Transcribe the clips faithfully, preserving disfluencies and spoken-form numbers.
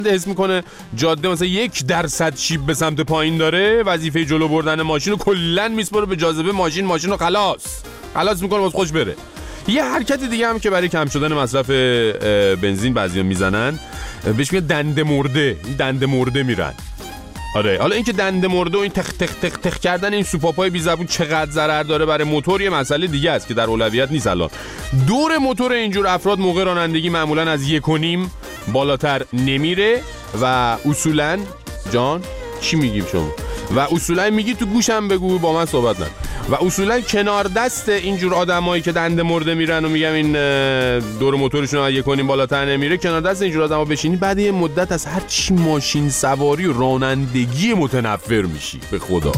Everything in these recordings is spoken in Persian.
حس میکنه جاده مثلا یک درصد شیب به سمت پایین داره، وظیفه جلو بردن ماشین رو کلا میسپره به جاذبه ماشین، ماشین رو خلاص خلاص میکنه واسه خوش بره. یه حرکت دیگه هم که برای کم شدن مصرف بنزین بعضیا میزنن بهش میگن دنده مرده. این دنده مرده میرن. آره، حالا این که دنده مرده و این تخ تخ تخ تخ کردن این سوپاپای بی زبون چقدر ضرر داره برای موتور یه مسئله دیگه است که در اولویت نیست. الان دور موتور اینجور افراد موقع رانندگی معمولا از یک و نیم بالاتر نمیره و اصولا جان چی میگیم شما و اصولا میگی تو گوشم بگو با من صحبت نکن و اصولا کنار دست اینجور آدمایی که دنده مرده میرن و میگم این دور موتورشون از یک و نیم بالاتر نمیره، کنار دست اینجور آدما بشینی بعد یه مدت از هر چی ماشین سواری و رانندگی متنفر میشی به خدا.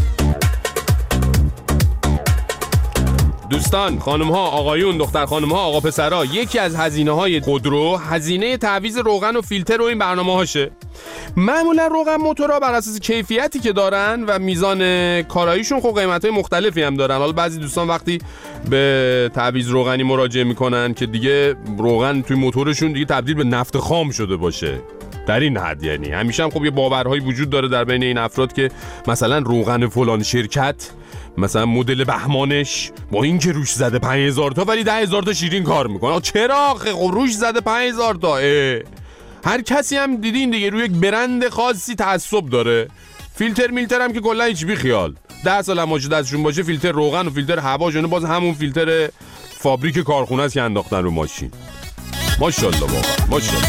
دوستان، خانم ها، آقایون، دختر خانم ها، آقا پسرها، یکی از هزینه های خودرو هزینه تعویض روغن و فیلتر و این برنامه هاشه. معمولا روغن موتورها بر اساس کیفیتی که دارن و میزان کاراییشون خب قیمت‌های مختلفی هم دارن. حالا بعضی دوستان وقتی به تعویض روغنی مراجعه میکنن که دیگه روغن توی موتورشون دیگه تبدیل به نفت خام شده باشه، در این حد یعنی همیشه هم خب یه باورهایی وجود داره در بین این افراد که مثلا روغن فلان شرکت مثلا مدل بهمانش با این که روش زده پنج هزار تا ولی ده هزار تا شیرین کار میکنه. چرا؟ خب روش زده پنج هزار تا. هر کسی هم دیدین دیگه روی یک برند خاصی تعصب داره. فیلتر میلتر هم که کلا هیچ بی خیال، ده سال هم ماشه دستشون باشه فیلتر روغن و فیلتر هواشونه باز همون فیلتر فابریک کارخونه است که انداختن رو ماشین. ماشاءالله واقعا ماشاءالله.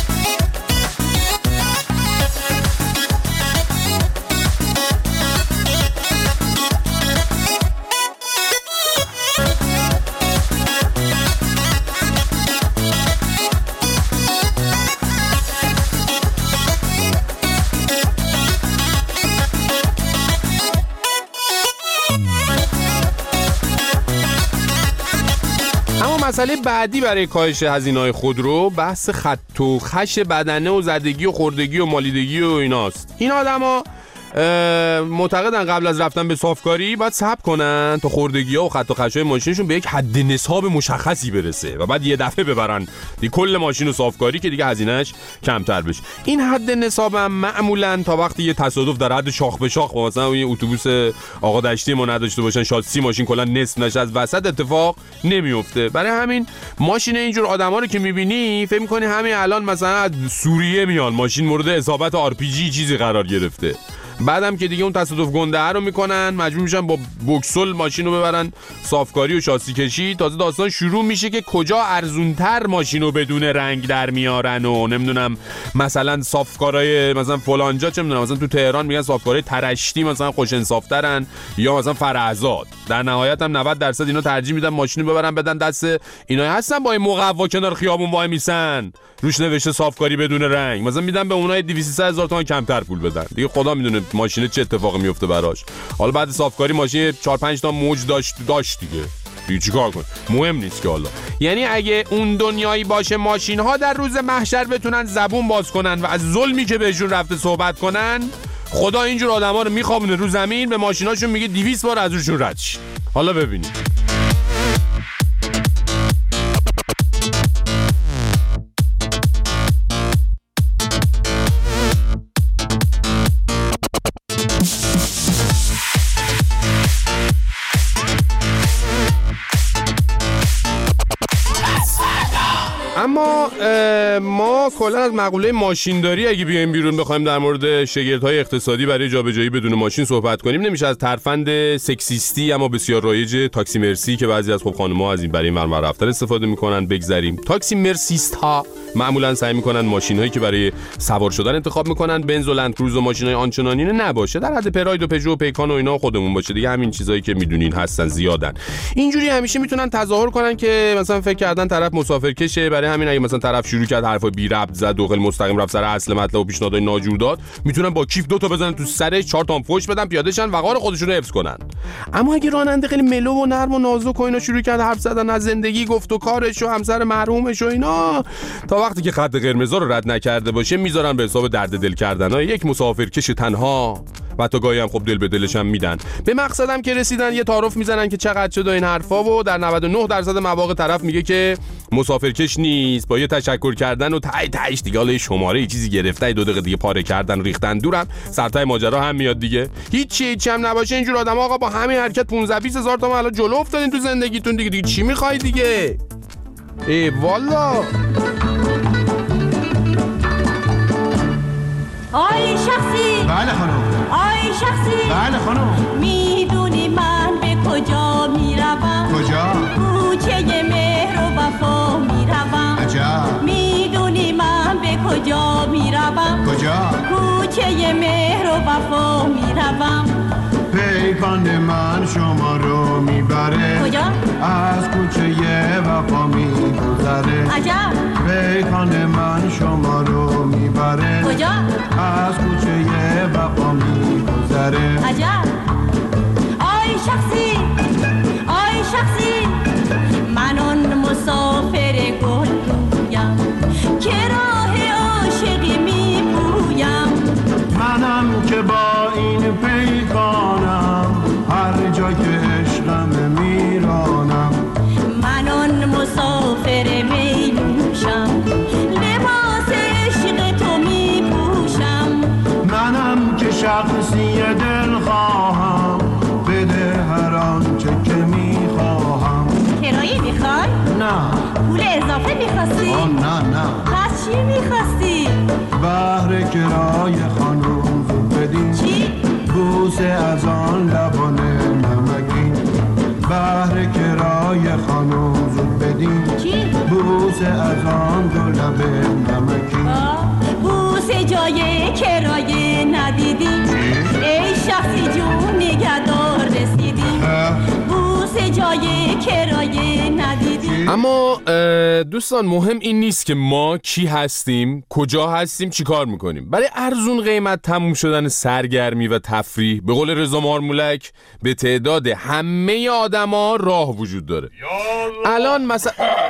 مسئله بعدی برای کاهش هزینه‌های خودرو بحث خط و خش بدنه و زدگی و خوردگی و مالیدگی و ایناست. این آدما معتقدن قبل از رفتن به صافکاری باید صبر کنن تا خوردگی‌ها و خط و خش‌های ماشینشون به یک حد نصاب مشخصی برسه و بعد یه دفعه ببرن دی کل ماشین رو صافکاری که دیگه هزینه‌اش کمتر بشه. این حد نصاب هم معمولاً تا وقتی یه تصادف در حد شاخ به شاخ مثلا یه اتوبوس آقا دشتی ما نداشته باشن شاسی ماشین کلا نصف نشه از وسط اتفاق نمیفته. برای همین ماشین اینجور آدما رو که می‌بینی فکر می‌کنی همین الان مثلا از سوریه میان، ماشین مورد اصابت آر پی جی چیزی قرار گرفته. بعدم که دیگه اون تصادف گنده رو میکنن مجبور میشن با بوکسل ماشین رو ببرن صافکاری و شاسی کشی. تازه داستان شروع میشه که کجا ارزونتر ماشین رو بدون رنگ در میارن و نمیدونم مثلا صافکارای مثلا فلانجا چه میدونم مثلا تو تهران میگن صافکارای ترشتی مثلا خوش انصافترن یا مثلا فرعزاد. در نهایت هم نود درصد اینا ترجیح میدن ماشین رو ببرن بدن دست اینا هستن با این مقوا کنار خیابون وای میسن روش نوشته صافکاری بدون رنگ، مثلا میدن به اونای دویست هزار تومان کمتر پول بدن. دیگه خدا میدونه ماشین چه اتفاقی میفته براش. حالا بعد صافکاری ماشین چهار پنج تا موج داشت داشت دیگه دیگه چیکار کنه؟ مهم نیست که حالا یعنی اگه اون دنیایی باشه ماشین ها در روز محشر بتونن زبون باز کنن و از ظلمی که بهشون رفته صحبت کنن، خدا اینجور آدما رو میخوابونه رو زمین به ماشیناشون میگه دویست بار از روشون رد شید. حالا ببینید اما ما کلا از مقوله ماشینداری اگه بیایم بیرون بخوایم در مورد شگردهای اقتصادی برای جابجایی بدون ماشین صحبت کنیم، نمیشه از ترفند سکسیستی اما بسیار رایج تاکسی مرسی که بعضی از خب خانم‌ها از این برای این ور رفتن استفاده میکنن بگذریم. تاکسی مرسیست ها معمولا سعی میکنن ماشین‌هایی که برای سوار شدن انتخاب میکنن بنز و لندکروز و ماشین‌های آنچنانی نباشه، در حد پراید و پژو و پیکان و اینا خودمون باشه دیگه. همین چیزایی که میدونین هستن زیادن. اینجوری همیشه میتونن تظاهر کنن که مثلا فکر کردن طرف مسافرکشه، برای همین اگه مثلا طرف شروع کرد حرفای بی ربط زد و خیلی مستقیم رفت سر اصل مطلب و پیشنهادهای ناجور داد، میتونن با کیف دو تا بزنن تو سرش، چهار تا فوش بدن، پیاده شن، وقار خودشون رو حفظ کنن. اما اگه راننده خیلی ملو و نرم و نازک و اینا شروع کرد حرف زدن از زندگی، گفت و کارش و همسر مرحومش و اینا، تا وقتی که خط قرمز رو رد نکرده باشه میذارن به حساب درد دل کردنای یک مسافرکش تنها و تا گاهی هم خب دل به دلش هم میدن. به مقصدم که رسیدن یه تعارف میزنن که چقدر شد این حرفا و در نود و نه درصد مواقع طرف میگه که مسافرکش نیست، با یه تشکر کردن و تای تایش دیگه حالا شماره یه چیزی گرفته، دو دقیقه دیگه پاره کردن ریختن دورم، سرتای ماجرا هم میاد دیگه. هیچ هیچ هم نباشه اینجور آدم آقا با همین حرکت پانزده بیست هزار تومان الان جلو افتادین تو زندگیتون دیگه. دیگه چی میخوای دیگه؟ ای والا آی شخصی. بله خانم. آی شخصی. بله خانم. میدونی من به کجا میروم؟ کجا؟ کوچه مهر و وفا میروم. عجب. میدونی من به کجا میروم؟ کجا؟ کوچه مهر و وفا میروم. پیکان من شما رو میبره. کجا؟ از کوچه وفا میگذره. عجب. پیکان من شما رو میبره. کجا؟ از کوچه وفا میگذره. عجب. آی شخصی. آی شخصی. من اون مسافر گل رویم که راه عاشقی میپویم. منم که با این پیکانم هر جا که عشقم میرانم. من اون مسافر میلوشم لباس عشق تو میپوشم. منم که شخصی دل خواهم بده هر آنچه که میخواهم. کرایه میخوای؟ نه. پول اضافه میخواستی؟ آه نه نه. پس چی میخواستی؟ بهر کرای خانوم زود بدین. چی؟ بوسه از آن لبان نمکین. بهر کرای خانوم زود بدین. چی؟ بوسه از آن دو لب نمکین. بوسه جای کرایه ندیدیم. ای شخصی جون نگهدار رسیدیم. بوسه جای کرایه ندیدیم. اما دوستان مهم این نیست که ما کی هستیم، کجا هستیم، چی کار میکنیم. برای ارزون قیمت تموم شدن سرگرمی و تفریح به قول رضا مارمولک به تعداد همه آدما راه وجود داره. الان مثلا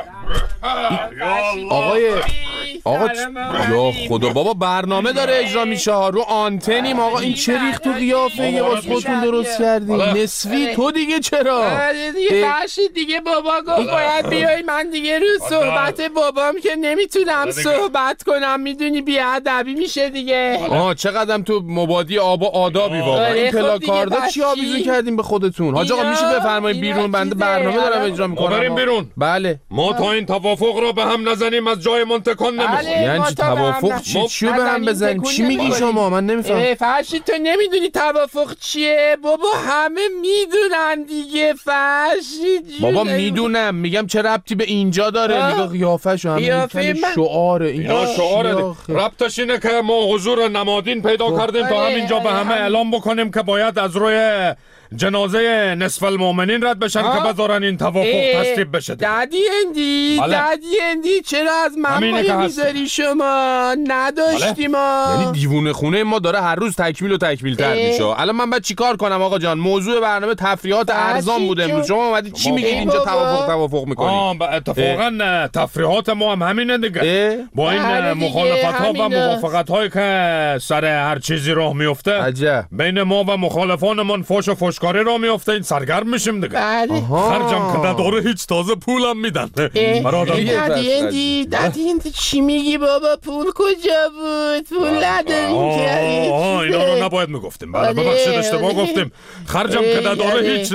آقای آقا یا خدا بابا برنامه داره اجرا میشه رو آنتنیم. آقا این چه ریخت تو قیافه یه باز خودتون درست کردین نصفی تو دیگه چرا دیگه فرشید دیگه بابا گفت باید بیای من دیگه رو صحبت بابام که نمیتونم صحبت کنم میدونی بیادبی میشه دیگه. آه چقدرم تو مبادی آب و آدابی واقعا. این پلاکاردا چی آویزون کردیم به خودتون؟ حاج آقا میشه بفرمایید بیرون بنده برنامه دارم اجرا میکنم. بریم بیرون. بله ما تا این توافق رو به هم نزنیم از جایمون تکان نمیخوریم. یعنی چی توافق چی چیو به هم بزنیم؟ چی میگی شما؟ من نمیفهمم. فرشید تو نمیدونی توافق چیه؟ بابا همه میدونن دیگه فرشید. بابا میدونم میگم چه ربطی به اینجا داره؟ نگاه قیافه‌شو همین کلی شعاره. اینا شعاره ربطش اینه که ما حضور نمادین پیدا کردیم تا همینجا به همه اعلام بکنیم که باید از روی جنازه نصف المؤمنین رد بشن که بذارن این توافق تصویب بشه. دادی اندی دادی اندی چرا از من مایه میذاری شما؟ نداشتی ما. یعنی دیوونه خونه ما داره هر روز تکمیل و تکمیل تر میشه. الان من باید چیکار کنم آقا جان؟ موضوع برنامه تفریحات ارزان بوده امروز. شما اومدید چی میگید اینجا توافق توافق میکنید؟ آه اتفاقا تفریحات ما هم همینه دیگه. با این مخالفت ها و موافقت هایی که سر هر چیزی راه میفته بین ما و مخالفانمون فوش و فوشکاری راه میفته. این سرگرم میشیم دیگه. خرجم که نداره هیچ تازه پولم میدن. برادر دادی اندی دادی اندی چی میگی بابا؟ پول کجا بود؟ پول نداریم که. آه اینا رو نباید میگفتیم. بله ببخشید اشتباه گفتیم. خرجم که نداره هیچ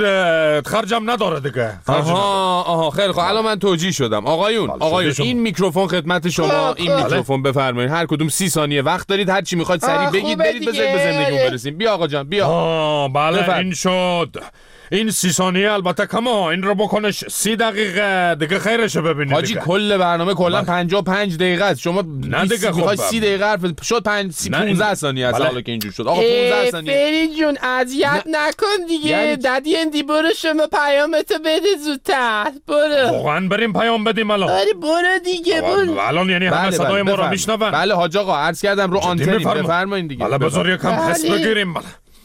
خرجم نداره دیگه. آها آها خیلی خوب الان من توجیه شدم. آقایون آقایون این میکروفون خدمت شما. این میکروفون بفرمایید هر کدوم سی ثانیه وقت دارید هر چی میخواید سریع بگید برید بذارید به زندگیمون برسیم. بیا آقا جان بیا. آه بله این شد. این سی ثانیه البته کمه. این رو بکنش سی دقیقه دیگه خیرشه ببینید. حاجی کل برنامه کلا پنجاه و پنج دقیقه است. شما نه دیگه میخوای سی دقیقه حرف شد پانزده ثانیه است. حالا که اینجوری شد آقا پانزده ثانیه. فرید جون اذیت نکن دیگه. دادی اندی برو شما پیامتو بده زودتر. برو واقعا بریم پیام بدیم الان. آره برو دیگه برو. الان یعنی همه صدای ما رو میشنون. بله حاج آقا عرض کردم رو آنتن بفرمایید دیگه. حالا بذار یکم حس بگیریم.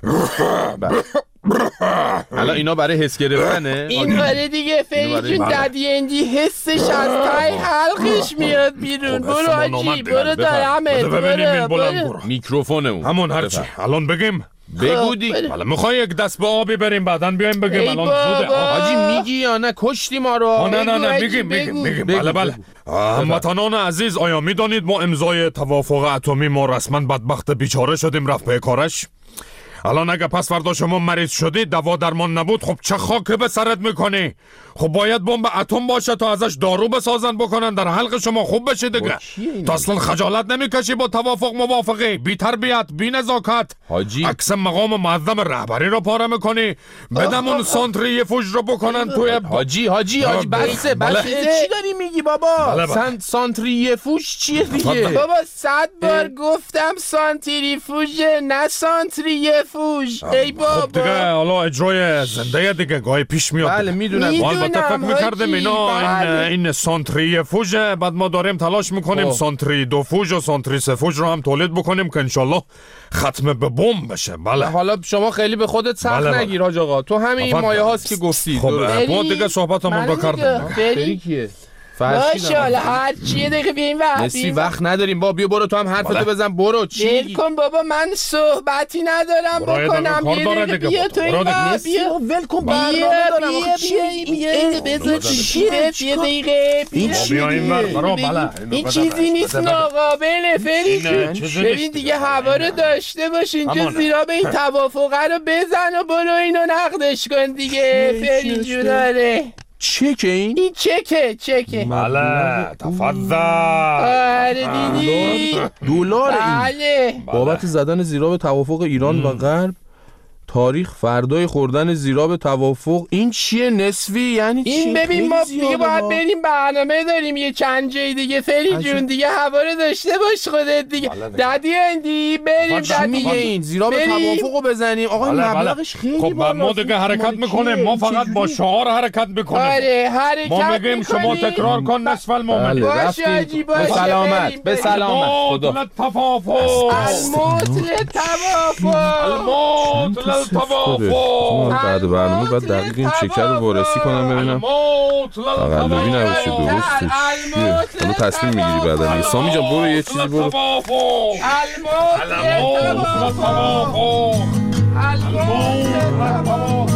الان اینا برای حس گرفتنه؟ این برای دیگه فری جون ددی اندی حسش از تای حلقش میاد بیرون. برو آجی برو دارمت برو. میکروفونمون همون هرچی الان بگیم بگو دی. حالا میخوای یک دست به آبی بریم بعدن بیایم بگیم الان زوده. حاجی میگی یا نه کشتی ما رو؟ نه نه نه میگیم میگیم میگیم بله بله. هموطنان عزیز آیا میدانید ما امضای توافق اتمی ما رسما بدبخت بیچاره شدیم رفت به کارش؟ الان اگه پس فردا شما مریض شدی دوا درمان نبود خب چه خاکی به سرت میکنی؟ خب باید بمب اتم باشه تا ازش دارو بسازن بکنن در حلق شما خوب بشه دیگه. تو اصلا خجالت نمیکشی با توافق موافقی؟ بی تربیت بی نزاکت حاجی عکس مقام معظم رهبری رو پاره میکنی. بدم اون سانتریفوژ رو بکنن توی حاجی حاجی حاجی بسه بسه چی داری میگی بابا؟ سن سانتریفوژ چیه دیگه؟ بابا صد بار گفتم سانتریفوژ نه سانتریفوژ. ای بابا خب دیگه حالا اجرای زنده دیگه گاهی پیش میاد. بله میدونم. البته فکر میکردم اینا این این سانتریفوژه بعد ما داریم تلاش میکنیم سانتری دو فوژ و سانتری سه فوژ رو هم تولید بکنیم که انشالله ختم به بمب بشه. بله حالا شما خیلی به خودت سخت بله نگیر حاج آقا. تو همین مایه هاست که گفتی. خب ما دیگه صحبتمون رو کردیم. فری کیه؟ ماشاءالله هر چیه دیگه بیایم وقت نسی وقت نداریم با بیا برو تو هم حرفتو بزن برو. چی ول کن بابا من صحبتی ندارم بکنم. بیا دیگه بیا تو این بیا ول کن برنامه دارم. بیا بیا بذار چیه بیا دیگه بیا این چیزی نیست ناقابله فری جون. ببین دیگه هوا رو داشته باشین که زیرا به این توافقه رو بزن و برو اینو نقدش کن دیگه فری جون. آره چکه این؟ این چکه چکه بله تفضل. آره دیدی دلار این بله بابت زدن زیرا به توافق ایران و غرب. تاریخ فردای خوردن زیرا به توافق. این چیه نصفی یعنی چی؟ این ببین ما دیگه باید بریم برنامه داریم یه چند جای دیگه فری جون دیگه هوا رو داشته باش خودت دیگه. ددی اندی بریم ددی میگه این زیرا به توافقو بزنیم. آقا این مبلغش خیلی خب ما دیگه حرکت میکنیم. ما فقط با شعار حرکت میکنیم. آره حرکت ما میگیم شما تکرار کن نصف المؤمن. باشه به سلامت به سلامت. خدا توافق الموت توافق الموت توافق. بعد برنامه بعد دقیق این چکر رو وارسی کنم ببینم تقلبی نباشه درسته چیه. حالا تصمیم میگیری بعد. سامی جان برو یه چیزی برو. الموت توافق.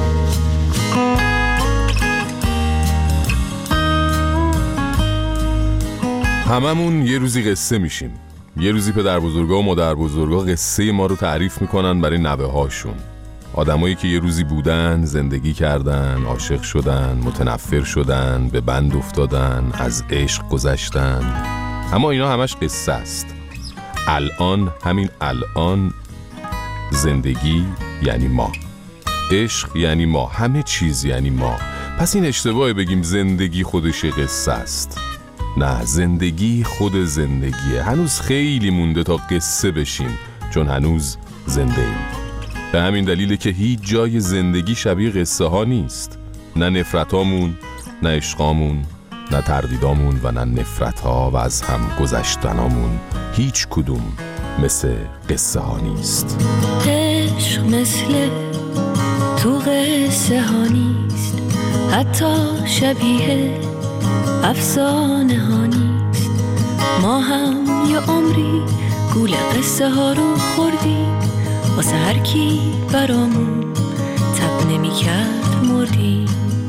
هممون یه روزی قصه میشیم. یه روزی پدر بزرگا و مادر بزرگا قصه ما رو تعریف میکنن برای نوه هاشون. آدمایی که یه روزی بودن، زندگی کردن، عاشق شدن، متنفر شدن، به بند افتادن، از عشق گذشتن. اما اینا همش قصه است. الان همین الان زندگی یعنی ما، عشق یعنی ما، همه چیز یعنی ما. پس این اشتباهه بگیم زندگی خودش قصه است. نه، زندگی خود زندگیه. هنوز خیلی مونده تا قصه بشیم چون هنوز زنده ایم. به همین دلیله که هیچ جای زندگی شبیه قصه ها نیست. نه نفرتامون، نه عشقامون، نه تردیدامون و نه نفرت ها و از هم گذشتنامون. هیچ کدوم مثل قصه ها نیست. عشق مثل تو قصه ها نیست، حتی شبیه افسانه ها نیست. ما هم یه عمری گول قصه ها رو خوردیم، واسه هر کی برامون تب نمی کرد مردیم.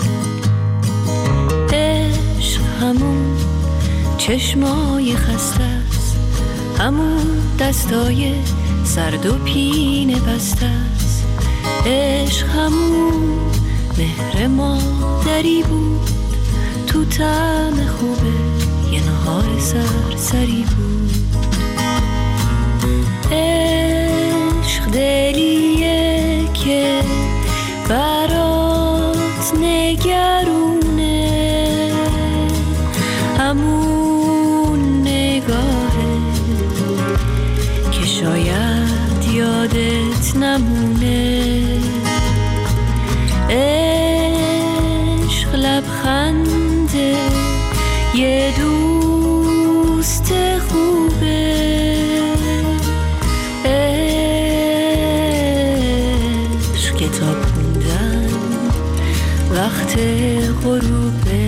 عشق همون چشمای خسته است، همون دستای سرد و پینه بسته است. عشق همون مهر مادری بود، تو طعم خوبه یه نهار سرسری بود. عشق دلیه که برات نگرونه، همون نگاهه که شاید یادت نمونه. عشق لبخنده یه دوست خوبه، عشق غروب